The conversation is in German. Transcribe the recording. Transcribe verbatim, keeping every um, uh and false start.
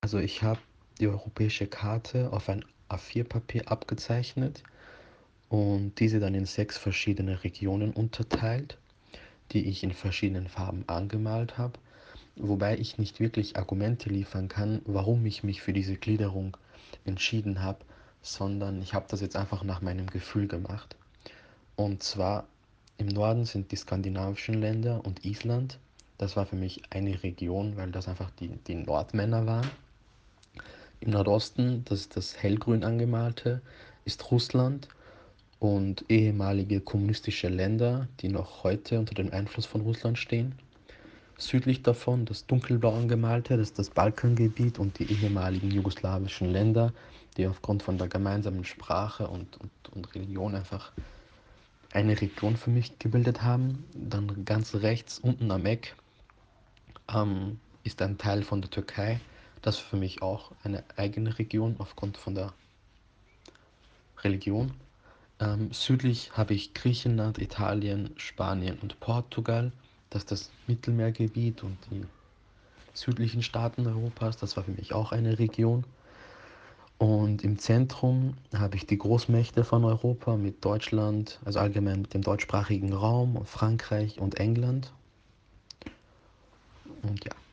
Also ich habe die europäische Karte auf ein A vier Papier abgezeichnet und diese dann in sechs verschiedene Regionen unterteilt, die ich in verschiedenen Farben angemalt habe, wobei ich nicht wirklich Argumente liefern kann, warum ich mich für diese Gliederung entschieden habe, sondern ich habe das jetzt einfach nach meinem Gefühl gemacht. Und zwar im Norden sind die skandinavischen Länder und Island. Das war für mich eine Region, weil das einfach die, die Nordmänner waren. Im Nordosten, das ist das hellgrün angemalte, ist Russland und ehemalige kommunistische Länder, die noch heute unter dem Einfluss von Russland stehen. Südlich davon das dunkelblau angemalte, das ist das Balkangebiet und die ehemaligen jugoslawischen Länder, die aufgrund von der gemeinsamen Sprache und, und, und Religion einfach eine Region für mich gebildet haben. Dann ganz rechts unten am Eck ähm, ist ein Teil von der Türkei, das für mich auch eine eigene Region aufgrund von der Religion. Ähm, südlich habe ich Griechenland, Italien, Spanien und Portugal. Das ist das Mittelmeergebiet und die südlichen Staaten Europas. Das war für mich auch eine Region. Und im Zentrum habe ich die Großmächte von Europa mit Deutschland, also allgemein mit dem deutschsprachigen Raum, Frankreich und England. Und ja.